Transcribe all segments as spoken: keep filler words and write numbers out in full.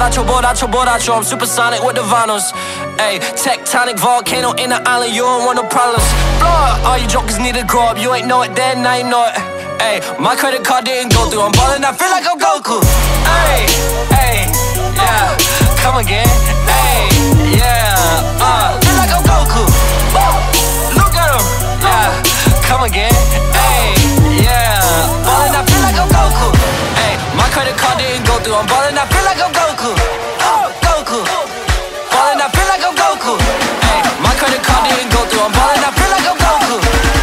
borracho, borracho, borracho. I'm supersonic with the vinyls. Ayy, tectonic volcano in the island, you don't want no problems. Blow up, all you jokers need to grow up. You ain't know it then, now you know it. Ayy, my credit card didn't go through. I'm ballin', I feel like I'm Goku. Ayy, ayy, yeah, come again. Ayy, yeah, uh, feel like I'm Goku. Woo, look at him, yeah, come again. Ayy, yeah, ballin', I feel like I'm Goku. Ayy, my credit card didn't go through. I'm ballin', I feel like I'm Goku. Oh, Goku. Ballin', I feel like I'm Goku. Ayy, my credit card didn't go through. I'm ballin', I feel like I'm Goku.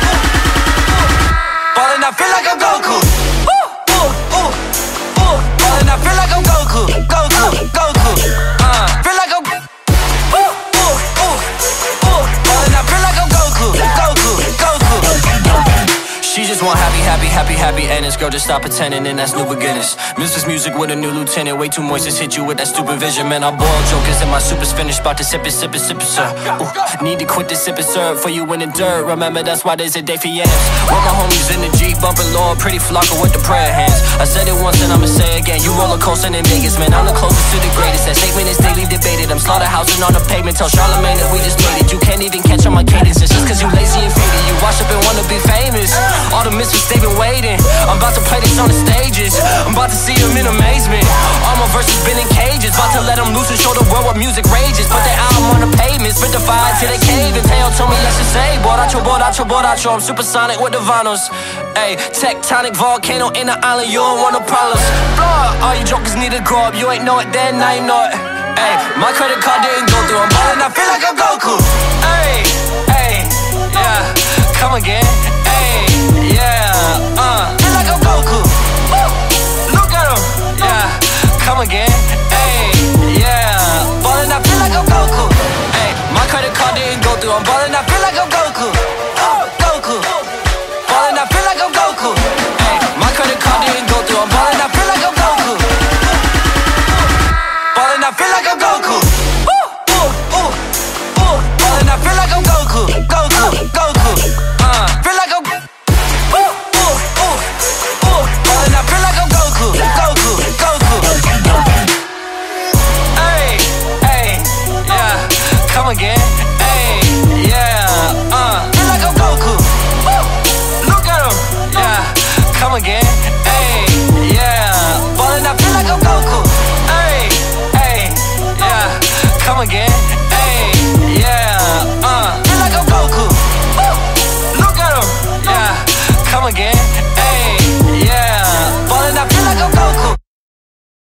Ballin', I feel like I'm Goku. Ooh, ooh, ooh, ooh. Ballin', I feel like I'm Goku. Goku, Goku. Uh, feel like I'm. Ooh, ooh, ooh, ooh. Ballin', I feel like I'm Goku. Goku, Goku. She just want happy, happy, happy, happy endings. Girl, just stop pretending and that's new beginnings. Missus Music with a new lieutenant. Way too moist, just hit you with that stupid vision. Man, I boil jokers and my super's finished. About to sip it, sip it, sip it, sir. Ooh, need to quit the sip it, sir. For you in the dirt. Remember, that's why there's a day for yams. With my homies in the Jeep, bumping Lord, pretty flocker with the prayer hands. I said it once and I'ma say it again. You roller coasting in Vegas, man. I'm the closest to the greatest. That statement is daily debated. I'm slaughterhousing on the pavement. Tell Charlamagne that we just made it. You can't even catch on my cadence. It's just cause you lazy and faded. You wash up and wanna be famous. All the misfits, they been waiting. I'm about to play this on the stages. I'm about to see them in amazement. All my verses been in cages. About to let them loose and show the world what music rages. Put their album on the pavement. Spit the fire till they cave. And Teo told me let's just say borracho, borracho, borracho. I'm supersonic with the vinyls. Ayy, tectonic volcano in the island. You don't want no problems. Blow up, all you jokers need to grow up. You ain't know it then, now you know it. Ayy, my credit card didn't go through. I'm ballin', I feel like I'm Goku. Ayy, ayy, yeah, come again. Ayy, yeah, uh, feel like I'm Goku. Woo, look at him, yeah, come again. Ayy, yeah, ballin', I feel like I'm Goku. Ayy, my credit card didn't go through. I'm ballin', I feel like I'm Goku. Oh, Goku. Ballin', I feel like I'm Goku. Ayy, my credit card didn't go through. I'm ballin', I feel like I'm Goku. Ballin', I feel like I'm Goku. Ooh, ooh, ooh, ooh. Ballin', I feel like I'm Goku. Goku, Goku. Uh, feel like I'm. Ooh, ooh, ooh, ooh. Ballin', I feel like I'm Goku. Goku, Goku. Ayy, ayy, yeah, come again.